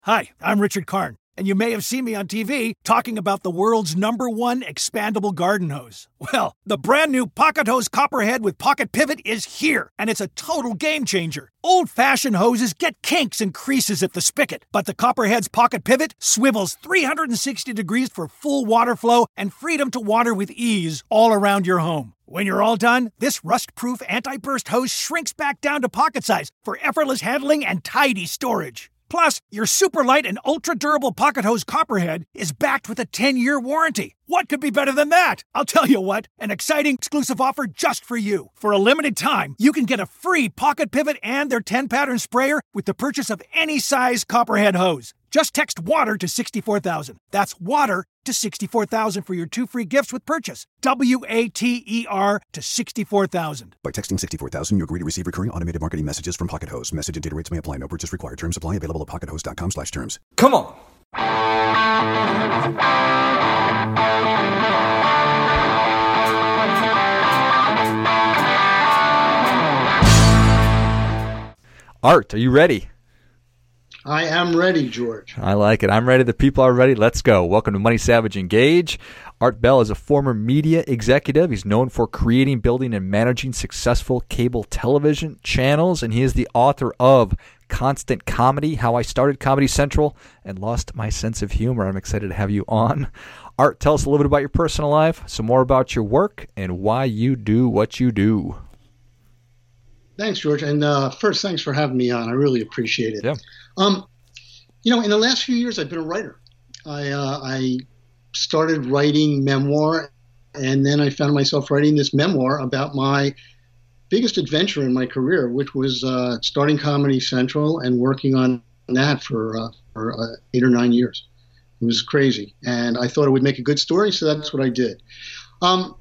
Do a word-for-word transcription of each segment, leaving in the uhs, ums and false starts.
Hi, I'm Richard Karn, and you may have seen me on T V talking about the world's number one expandable garden hose. Well, the brand new Pocket Hose Copperhead with Pocket Pivot is here, and it's a total game changer. Old-fashioned hoses get kinks and creases at the spigot, but the Copperhead's Pocket Pivot swivels three hundred sixty degrees for full water flow and freedom to water with ease all around your home. When you're all done, this rust-proof anti-burst hose shrinks back down to pocket size for effortless handling and tidy storage. Plus, your super light and ultra-durable Pocket Hose Copperhead is backed with a ten-year warranty. What could be better than that? I'll tell you what, an exciting exclusive offer just for you. For a limited time, you can get a free Pocket Pivot and their ten-pattern sprayer with the purchase of any size Copperhead hose. Just text WATER to sixty-four thousand. That's WATER to sixty-four thousand for your two free gifts with purchase. W A T E R to sixty-four thousand. By texting sixty-four thousand, you agree to receive recurring automated marketing messages from Pocket Hose. Message and data rates may apply. No purchase required. Terms apply. Available at pockethose.com slash terms. Come on. Art, are you ready? I am ready, George. I like it. I'm ready. The people are ready. Let's go. Welcome to Money Savage Engage. Art Bell is a former media executive. He's known for creating, building, and managing successful cable television channels, and he is the author of Constant Comedy, How I Started Comedy Central and Lost My Sense of Humor. I'm excited to have you on. Art, tell us a little bit about your personal life, some more about your work, and why you do what you do. Thanks, George. And uh, first, thanks for having me on. I really appreciate it. Yeah. Um, you know, in the last few years, I've been a writer. I uh, I started writing memoir, and then I found myself writing this memoir about my biggest adventure in my career, which was uh, starting Comedy Central and working on that for, uh, for uh, eight or nine years. It was crazy, and I thought it would make a good story, so that's what I did. Um,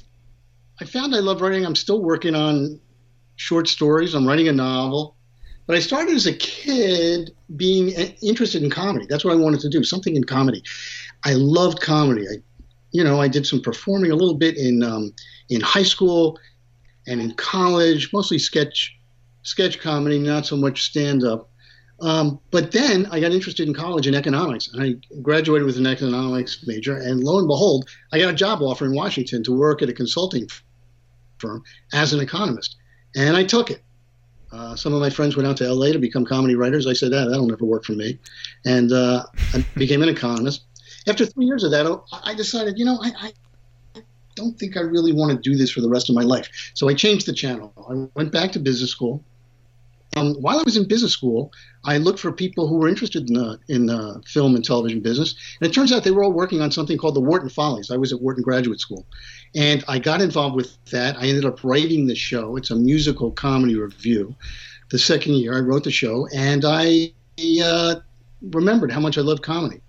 I found I love writing. I'm still working on short stories. I'm writing a novel. But I started as a kid being interested in comedy. That's what I wanted to do, something in comedy. I loved comedy. I, you know, I did some performing a little bit in um, in high school and in college, mostly sketch sketch comedy, not so much stand-up. Um, but then I got interested in college in economics. And I graduated with an economics major, and lo and behold, I got a job offer in Washington to work at a consulting firm as an economist. And I took it. Uh, some of my friends went out to L A to become comedy writers. I said, ah, that'll never work for me. And uh, I became an economist. After three years of that, I decided, you know, I, I don't think I really want to do this for the rest of my life. So I changed the channel. I went back to business school. Um, while I was in business school, I looked for people who were interested in the in the film and television business. And it turns out they were all working on something called the Wharton Follies. I was at Wharton Graduate School. And I got involved with that. I ended up writing the show. It's a musical comedy review. The second year, I wrote the show, and I uh, remembered how much I loved comedy.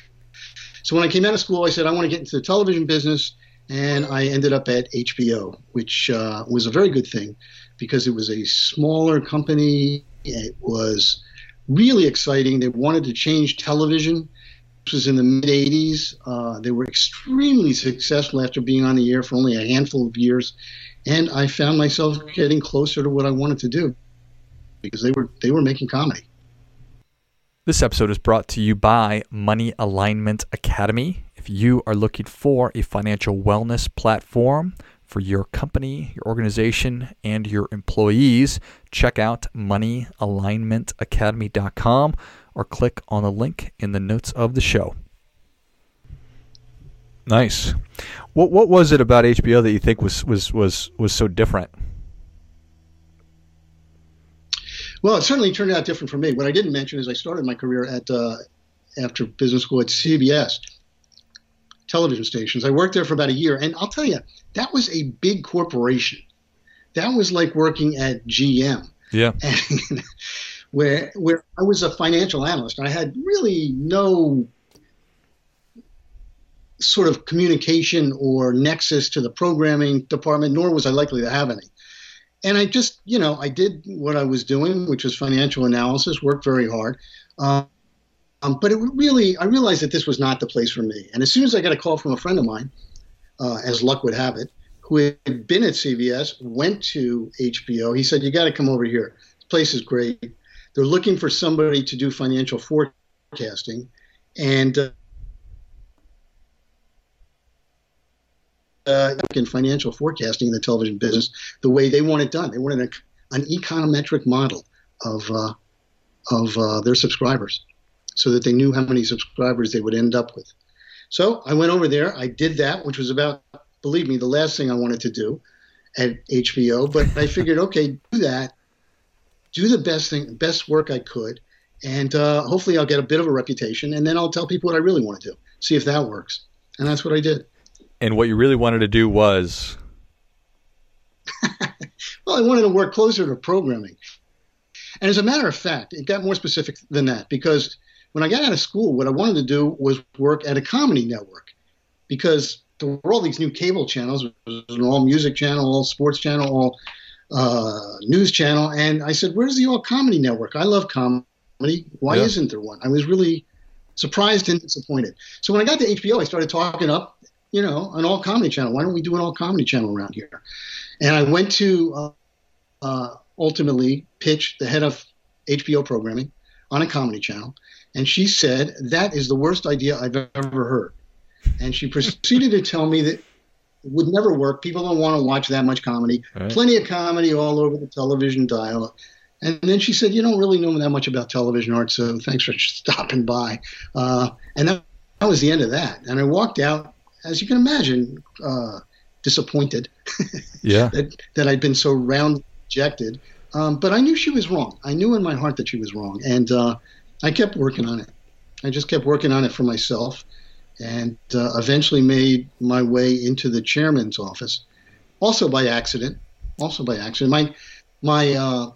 So when I came out of school, I said, I want to get into the television business, and I ended up at H B O, which uh, was a very good thing because it was a smaller company. It was really exciting. They wanted to change television. This was in the mid-eighties. Uh, they were extremely successful after being on the air for only a handful of years. And I found myself getting closer to what I wanted to do because they were they were making comedy. This episode is brought to you by Money Alignment Academy. If you are looking for a financial wellness platform for your company, your organization, and your employees, check out money alignment academy dot com or click on the link in the notes of the show. Nice. What what was it about H B O that you think was was was was so different? Well, it certainly turned out different for me. What I didn't mention is I started my career at uh, after business school at C B S television stations. I worked there for about a year, and I'll tell you, that was a big corporation. That was like working at G M. Yeah. And where where I was a financial analyst. I had really no sort of communication or nexus to the programming department, nor was I likely to have any. And I just, you know, I did what I was doing, which was financial analysis, worked very hard. Um, um, but it really, I realized that this was not the place for me. And as soon as I got a call from a friend of mine, uh, as luck would have it, who had been at C B S, went to H B O, he said, you got to come over here. This place is great. They're looking for somebody to do financial forecasting, and uh, uh, in financial forecasting in the television business, the way they want it done. They wanted a, an econometric model of uh, of uh, their subscribers, so that they knew how many subscribers they would end up with. So I went over there. I did that, which was about, believe me, the last thing I wanted to do at H B O. But I figured, okay, do that, do the best thing, best work I could, and uh, hopefully I'll get a bit of a reputation, and then I'll tell people what I really want to do, see if that works. And that's what I did. And what you really wanted to do was? Well, I wanted to work closer to programming. And as a matter of fact, it got more specific than that, because when I got out of school, what I wanted to do was work at a comedy network, because there were all these new cable channels, it was an all music channel, all sports channel, all uh, news channel. And I said, where's the all comedy network? I love comedy. Why yeah. isn't there one? I was really surprised and disappointed. So when I got to H B O, I started talking up, you know, an all comedy channel. Why don't we do an all comedy channel around here? And I went to uh, uh, ultimately pitch the head of H B O programming on a comedy channel. And she said, that is the worst idea I've ever heard. And she proceeded to tell me that it would never work. People don't want to watch that much comedy. Right. Plenty of comedy all over the television dial. And then she said, you don't really know that much about television art, so thanks for stopping by. Uh, and that, that was the end of that. And I walked out, as you can imagine, uh, disappointed yeah. that, that I'd been so round rejected. Um, but I knew she was wrong. I knew in my heart that she was wrong. And uh, I kept working on it. I just kept working on it for myself, and uh, eventually made my way into the chairman's office, also by accident. Also by accident. My my uh,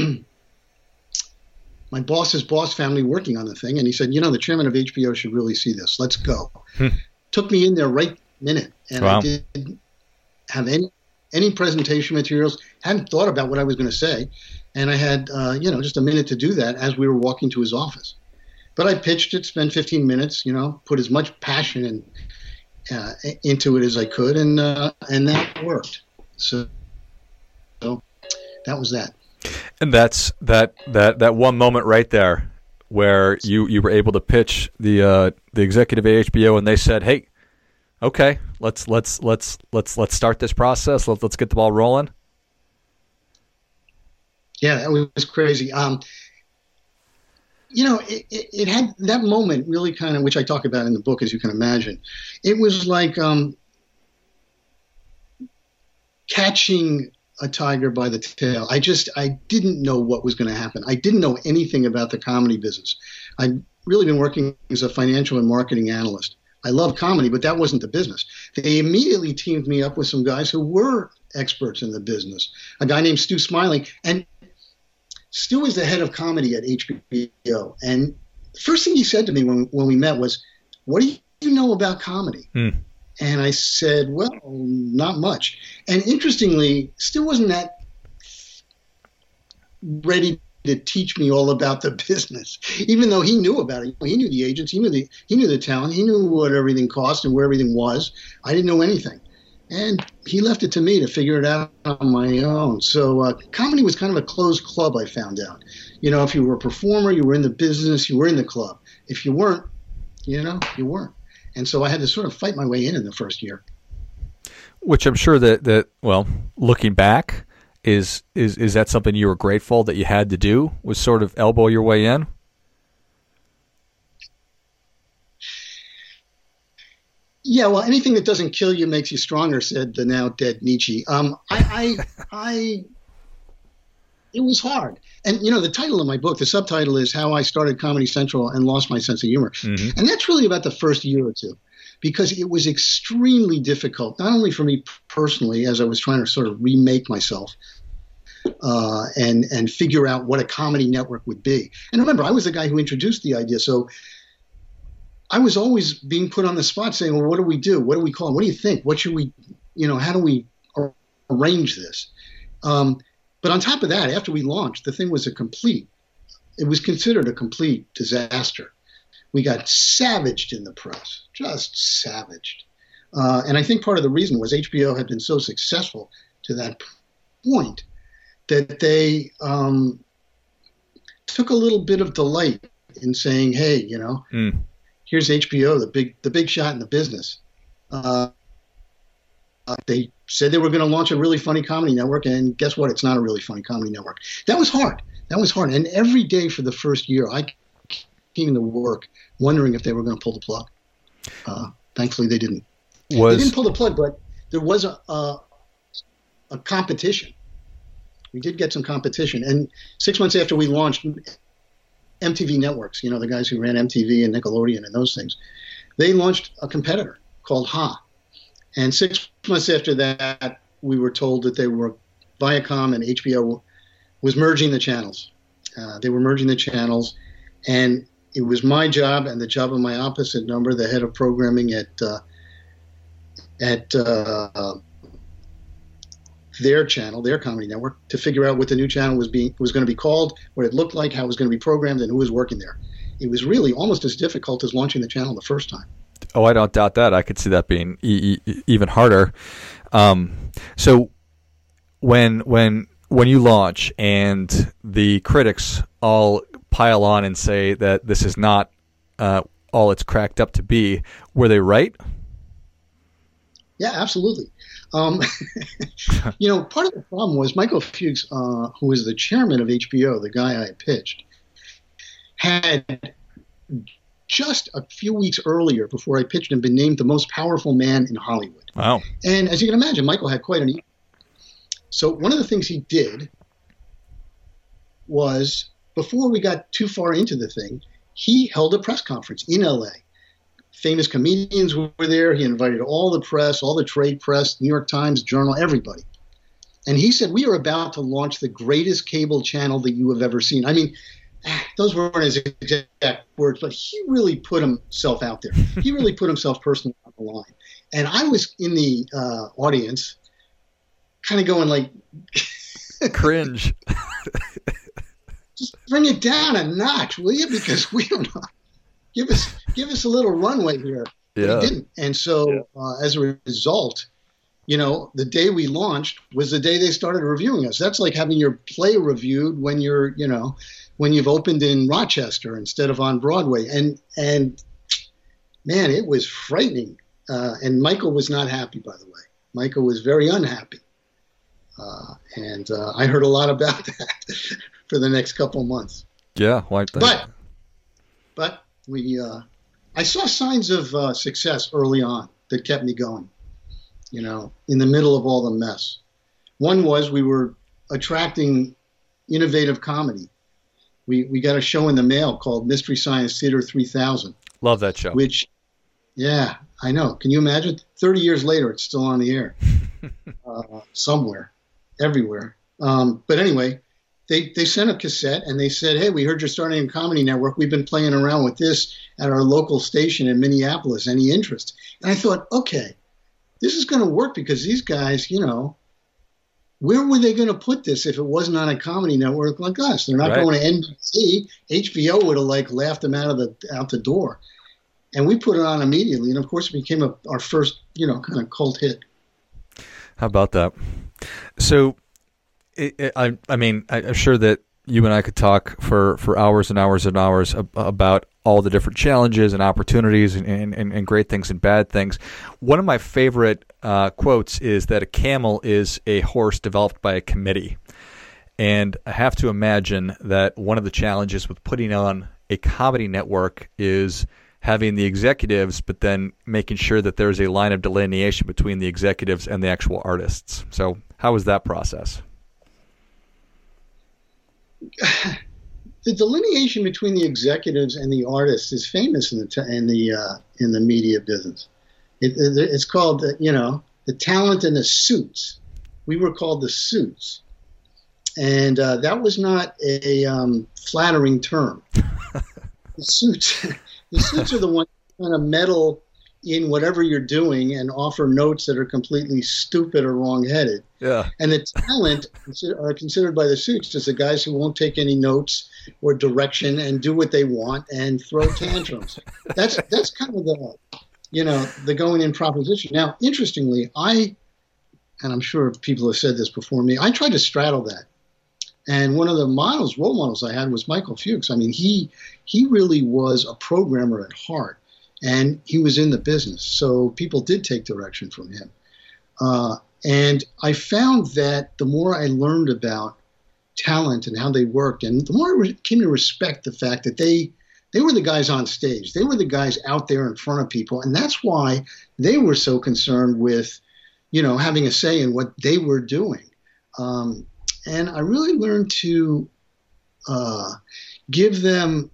my boss's boss found me working on the thing, and he said, you know, the chairman of H B O should really see this. Let's go. Hmm. Took me in there right minute, and wow. I didn't have any any presentation materials. Hadn't thought about what I was going to say, and I had uh, you know just a minute to do that as we were walking to his office. But I pitched it, spent fifteen minutes, you know, put as much passion and uh, into it as I could, and uh, and that worked. So, so that was that. And that's that that that one moment right there where you, you were able to pitch the uh, the executive at H B O, and they said, "Hey, okay, let's let's let's let's let's start this process. Let's let's get the ball rolling." Yeah, that was crazy. Um, you know, it, it, it had that moment really kind of, which I talk about in the book, as you can imagine. It was like um, catching a tiger by the tail. I just, I didn't know what was going to happen. I didn't know anything about the comedy business. I'd really been working as a financial and marketing analyst. I love comedy, but that wasn't the business. They immediately teamed me up with some guys who were experts in the business. A guy named Stu Smiling, and Stu is the head of comedy at H B O. And the first thing he said to me when, when we met was, what do you know about comedy? Hmm. And I said, well, not much. And interestingly, Stu wasn't that ready to teach me all about the business, even though he knew about it. He knew the agents, he knew the, he knew the talent, he knew what everything cost and where everything was. I didn't know anything. And he left it to me to figure it out on my own. So uh, comedy was kind of a closed club, I found out. You know, if you were a performer, you were in the business, you were in the club. If you weren't, you know, you weren't. And so I had to sort of fight my way in in the first year. Which I'm sure that, that well, looking back, is, is is that something you were grateful that you had to do, was sort of elbow your way in? Yeah, well, anything that doesn't kill you makes you stronger, said the now dead Nietzsche. Um, I, I, I, it was hard. And, you know, the title of my book, the subtitle is How I Started Comedy Central and Lost My Sense of Humor. Mm-hmm. And that's really about the first year or two, because it was extremely difficult, not only for me personally, as I was trying to sort of remake myself uh, and, and figure out what a comedy network would be. And remember, I was the guy who introduced the idea. So I was always being put on the spot saying, well, what do we do? What do we call it? What do you think? What should we, you know, how do we arrange this? Um, but on top of that, after we launched, the thing was a complete, it was considered a complete disaster. We got savaged in the press, just savaged. Uh, and I think part of the reason was H B O had been so successful to that point that they um, took a little bit of delight in saying, hey, you know, mm. here's H B O, the big the big shot in the business. Uh, uh, they said they were going to launch a really funny comedy network, and guess what? It's not a really funny comedy network. That was hard. That was hard. And every day for the first year, I came to work wondering if they were going to pull the plug. Uh, thankfully, they didn't. Was... They didn't pull the plug, but there was a, a a competition. We did get some competition. And six months after we launched, M T V Networks, you know, the guys who ran M T V and Nickelodeon and those things, they launched a competitor called Ha. And six months after that, we were told that they were, Viacom and H B O was merging the channels. Uh, they were merging the channels. And it was my job and the job of my opposite number, the head of programming at uh, at uh, their channel, their comedy network, to figure out what the new channel was being was going to be called, what it looked like, how it was going to be programmed, and who was working there. It was really almost as difficult as launching the channel the first time. Oh, I don't doubt that. I could see that being e- e- even harder. Um, so when when when you launch and the critics all pile on and say that this is not uh, all it's cracked up to be, were they right? Yeah, absolutely. Um, you know, part of the problem was Michael Fuchs, uh, who was the chairman of H B O, the guy I pitched, had just a few weeks earlier, before I pitched him, been named the most powerful man in Hollywood. Wow. And as you can imagine, Michael had quite an ego. So one of the things he did was, before we got too far into the thing, he held a press conference in L A. Famous comedians were there. He invited all the press, all the trade press, New York Times, Journal, everybody. And he said, we are about to launch the greatest cable channel that you have ever seen. I mean, those weren't his exact words, but he really put himself out there. He really put himself personally on the line. And I was in the uh, audience kind of going like... Cringe. Just bring it down a notch, will you? Because we don't know. Give us, give us a little runway here. Yeah. He didn't. And so yeah. uh, as a result, you know, the day we launched was the day they started reviewing us. That's like having your play reviewed when you're, you know, when you've opened in Rochester instead of on Broadway. And, and man, it was frightening. Uh, and Michael was not happy, by the way. Michael was very unhappy. Uh, and uh, I heard a lot about that for the next couple of months. Yeah, like that. But, but we, uh, I saw signs of uh, success early on that kept me going, you know, in the middle of all the mess. One was we were attracting innovative comedy. We we got a show in the mail called Mystery Science Theater three thousand. Love that show. Which, yeah, I know. Can you imagine? thirty years later, it's still on the air. uh, somewhere, everywhere. Um, but anyway, they, they sent a cassette and they said, hey, we heard you're starting a comedy network. We've been playing around with this at our local station in Minneapolis. Any interest? And I thought, okay, this is going to work because these guys, you know, where were they going to put this if it wasn't on a comedy network like us? They're not right. going to N B C. H B O would have like laughed them out of the out the door. And we put it on immediately. And of course, it became a, our first, you know, kind of cult hit. How about that? So, it, it, I, I mean, I, I'm sure that you and I could talk for, for hours and hours and hours ab- about all the different challenges and opportunities and, and, and great things and bad things. One of my favorite uh, quotes is that a camel is a horse developed by a committee. And I have to imagine that one of the challenges with putting on a comedy network is having the executives, but then making sure that there's a line of delineation between the executives and the actual artists. So how was that process? The delineation between the executives and the artists is famous in the t- in the uh, in the media business. It, it, it's called, uh, you know, the talent and the suits. We were called the suits, and uh, that was not a um, flattering term. The suits, the suits are the ones that kind of meddle in whatever you're doing and offer notes that are completely stupid or wrong-headed. Yeah. And the talent are considered by the suits as the guys who won't take any notes or direction and do what they want and throw tantrums. that's that's kind of the, you know, the going in proposition. Now, interestingly, I, and I'm sure people have said this before me, I tried to straddle that. And one of the models, role models I had was Michael Fuchs. I mean, he he really was a programmer at heart, and he was in the business. So people did take direction from him. Uh, and I found that the more I learned about talent and how they worked, and the more I re- came to respect the fact that they they were the guys on stage. They were the guys out there in front of people. And that's why they were so concerned with, you know, having a say in what they were doing. Um, and I really learned to uh, give them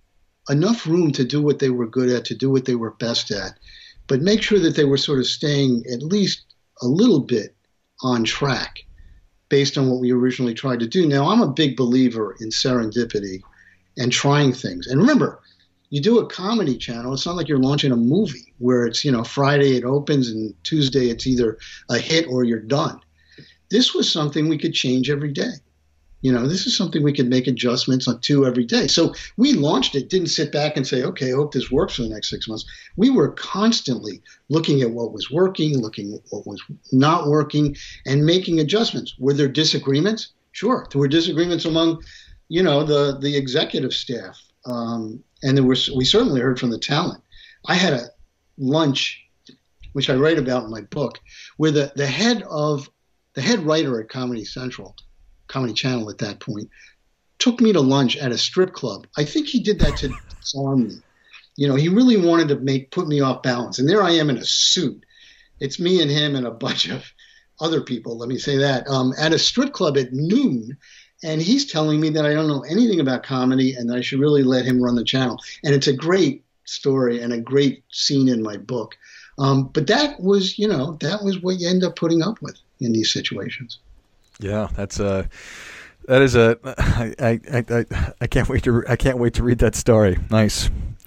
enough room to do what they were good at, to do what they were best at, but make sure that they were sort of staying at least a little bit on track based on what we originally tried to do. Now, I'm a big believer in serendipity and trying things. And remember, you do a comedy channel, it's not like you're launching a movie where it's, you know, Friday it opens and Tuesday it's either a hit or you're done. This was something we could change every day. You know, this is something we could make adjustments on to every day. So we launched it, didn't sit back and say, okay, I hope this works for the next six months. We were constantly looking at what was working, looking at what was not working, and making adjustments. Were there disagreements? Sure. There were disagreements among, you know, the, the executive staff. Um, and there was, we certainly heard from the talent. I had a lunch, which I write about in my book, where the, the head of, the head writer at Comedy Central, Comedy Channel at that point, took me to lunch at a strip club. I think he did that to disarm me. You know, he really wanted to make put me off balance. And there I am in a suit. It's me and him and a bunch of other people, let me say that, um, at a strip club at noon. And he's telling me that I don't know anything about comedy and that I should really let him run the channel. And it's a great story and a great scene in my book. Um, but that was, you know, that was what you end up putting up with in these situations. Yeah, that's a that is a I I I, I can't wait to I can't wait to read that story. Nice.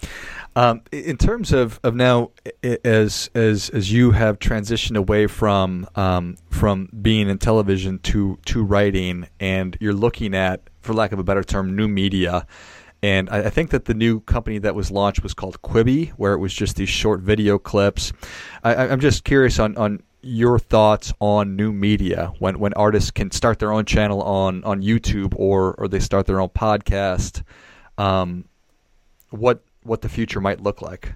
Um, in terms of, of now, as as as you have transitioned away from um, from being in television to to writing, and you're looking at, for lack of a better term, new media. And I, I think that the new company that was launched was called Quibi, where it was just these short video clips. I, I'm just curious on, on your thoughts on new media when, when artists can start their own channel on, on YouTube or or they start their own podcast. Um, what what the future might look like.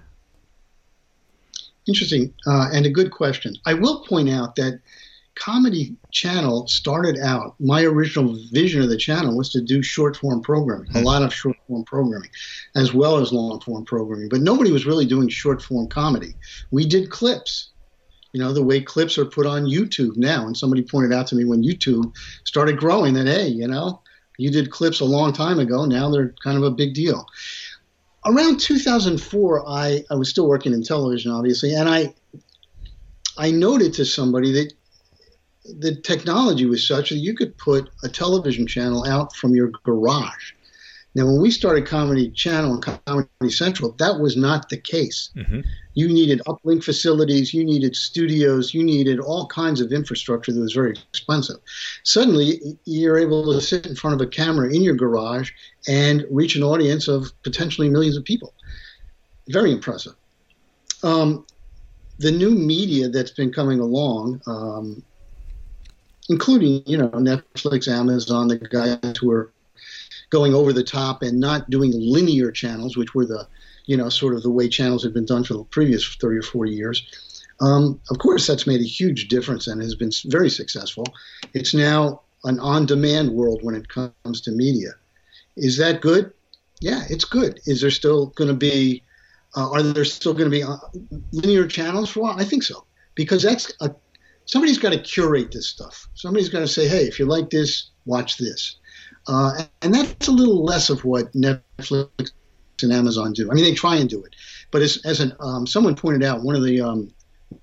Interesting, uh, and a good question. I will point out that Comedy Channel started out, my original vision of the channel was to do short-form programming, mm-hmm. a lot of short-form programming, as well as long-form programming. But nobody was really doing short-form comedy. We did clips, you know, the way clips are put on YouTube now. And somebody pointed out to me when YouTube started growing that, hey, you know, you did clips a long time ago. Now they're kind of a big deal. Around two thousand four, I, I was still working in television, obviously, and I I noted to somebody that the technology was such that you could put a television channel out from your garage. Now, when we started Comedy Channel and Comedy Central, that was not the case. Mm-hmm. You needed uplink facilities, you needed studios, you needed all kinds of infrastructure that was very expensive. Suddenly, you're able to sit in front of a camera in your garage and reach an audience of potentially millions of people. Very impressive. Um, the new media that's been coming along, um, including, you know, Netflix, Amazon, the guys who are going over the top and not doing linear channels, which were the, you know, sort of the way channels had been done for the previous thirty or forty years. Um, of course, that's made a huge difference and has been very successful. It's now an on-demand world when it comes to media. Is that good? Yeah, it's good. Is there still going to be, uh, are there still going to be uh, linear channels for a while? I think so, because that's a, somebody's got to curate this stuff. Somebody's got to say, hey, if you like this, watch this. Uh, and that's a little less of what Netflix and Amazon do. I mean, they try and do it. But as, as an, um, someone pointed out, one of the um,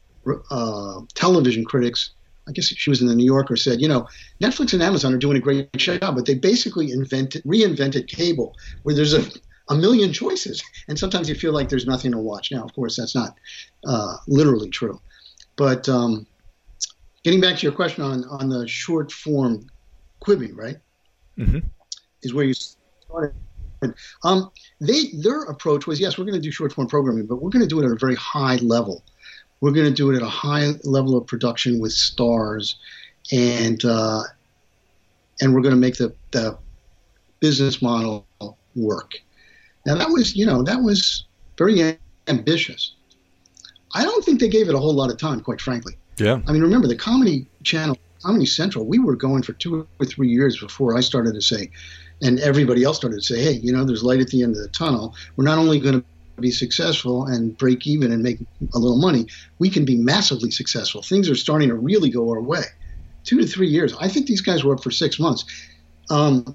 uh, television critics, I guess she was in the New Yorker, said, you know, Netflix and Amazon are doing a great job, but they basically invented, reinvented cable, where there's a, a million choices. And sometimes you feel like there's nothing to watch. Now, of course, that's not uh, literally true. But um, getting back to your question on, on the short form Quibi, right? Mm-hmm. Is where you started. Um, they their approach was, yes, we're going to do short form programming, but we're going to do it at a very high level. We're going to do it at a high level of production with stars, and uh, and we're going to make the, the business model work. Now, that was, you know, that was very ambitious. I don't think they gave it a whole lot of time, quite frankly. Yeah. I mean, remember, the Comedy Channel, Comedy Central, we were going for two or three years before I started to say, and everybody else started to say, hey, you know, there's light at the end of the tunnel. We're not only going to be successful and break even and make a little money, we can be massively successful. Things are starting to really go our way. Two to three years. I think these guys were up for six months. Um,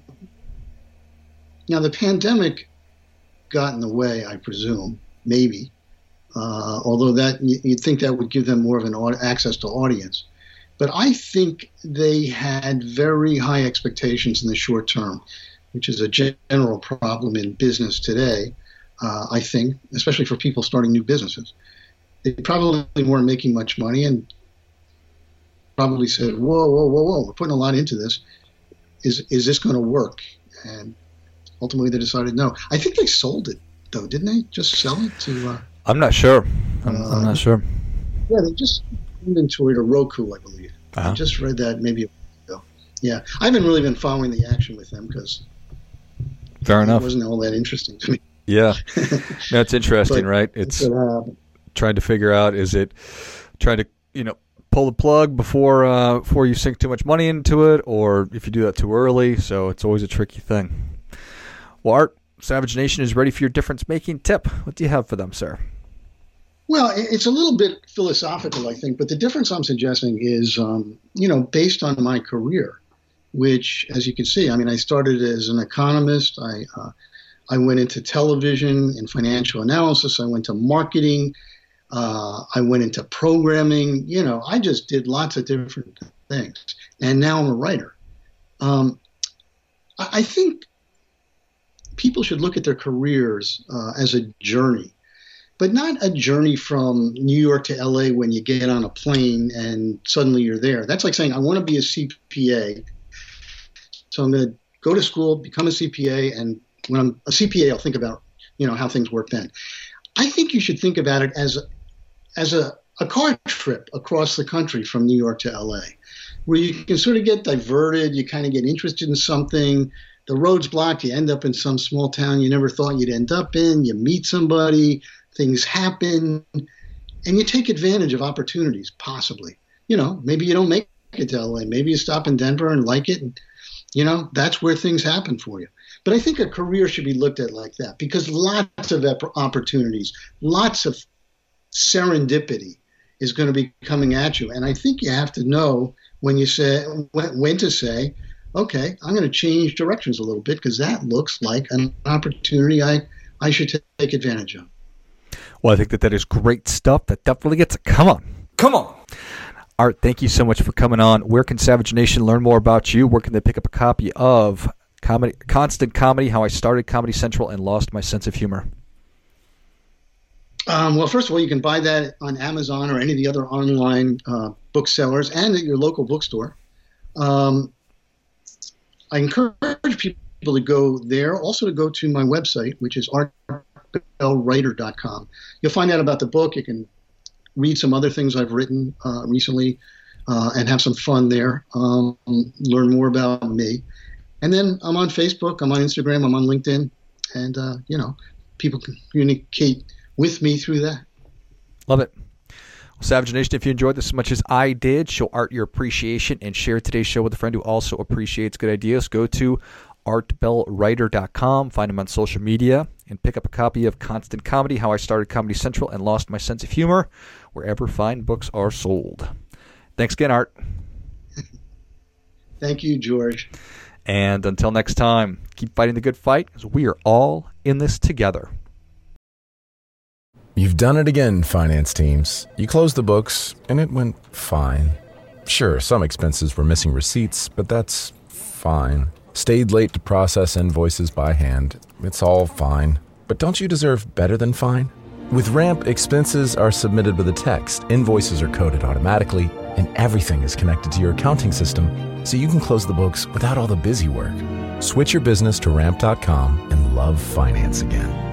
now, the pandemic got in the way, I presume, maybe. Uh, although that you'd think that would give them more of an access to audience. But I think they had very high expectations in the short term, which is a general problem in business today, uh, I think, especially for people starting new businesses. They probably weren't making much money and probably said, whoa, whoa, whoa, whoa, we're putting a lot into this. Is, is this going to work? And ultimately they decided no. I think they sold it, though, didn't they? Just sell it to... Uh, I'm not sure. I'm, uh, I'm not sure. Yeah, they just inventoried a Roku, I believe. Uh-huh. I just read that maybe a week ago. Yeah, I haven't really been following the action with them because Fair enough. It wasn't all that interesting to me. Yeah, that's interesting, But right? It's it happened. trying to figure out, is it trying to, you know, pull the plug before uh, before you sink too much money into it, or if you do that too early. So it's always a tricky thing. Well, Art, Savage Nation is ready for your difference-making tip. What do you have for them, sir? Well, it's a little bit philosophical, I think, but the difference I'm suggesting is, um, you know, based on my career, which, as you can see, I mean, I started as an economist. I uh, I went into television and financial analysis. I went to marketing. Uh, I went into programming. You know, I just did lots of different things. And now I'm a writer. Um, I, I think people should look at their careers uh, as a journey. But not a journey from New York to L A when you get on a plane and suddenly you're there. That's like saying, I want to be a C P A. So I'm going to go to school, become a C P A, and when I'm a C P A, I'll think about, you know, how things work then. I think you should think about it as a, as a, a car trip across the country from New York to L A, where you can sort of get diverted, you kind of get interested in something, the road's blocked, you end up in some small town you never thought you'd end up in, you meet somebody, things happen, and you take advantage of opportunities, possibly. You know, maybe you don't make it to L A. Maybe you stop in Denver and like it, and, you know, that's where things happen for you. But I think a career should be looked at like that, because lots of opportunities, lots of serendipity is going to be coming at you. And I think you have to know when you say, when, when to say, okay, I'm going to change directions a little bit because that looks like an opportunity I, I should t- take advantage of. Well, I think that that is great stuff. That definitely gets a come on. Come on. Art, thank you so much for coming on. Where can Savage Nation learn more about you? Where can they pick up a copy of Comedy, Constant Comedy, How I Started Comedy Central and Lost My Sense of Humor? Um, well, first of all, you can buy that on Amazon or any of the other online uh, booksellers and at your local bookstore. Um, I encourage people to go there, also to go to my website, which is art bell writer dot com. You'll find out about the book. You can read some other things I've written uh, recently uh, and have some fun there, um, learn more about me. And then I'm on Facebook, I'm on Instagram, I'm on LinkedIn, and, uh, you know, people can communicate with me through that. Love it. Well, Savage Nation, if you enjoyed this as much as I did, show Art your appreciation and share today's show with a friend who also appreciates good ideas. Go to art bell writer dot com, find him on social media, and pick up a copy of Constant Comedy, How I Started Comedy Central and Lost My Sense of Humor, wherever fine books are sold. Thanks again, Art. Thank you, George. And until next time, keep fighting the good fight, because we are all in this together. You've done it again, finance teams. You closed the books, and it went fine. Sure, some expenses were missing receipts, but that's fine. Stayed late to process invoices by hand. It's all fine. But don't you deserve better than fine? With Ramp, expenses are submitted with a text, invoices are coded automatically, and everything is connected to your accounting system, so you can close the books without all the busy work. Switch your business to ramp dot com and love finance again.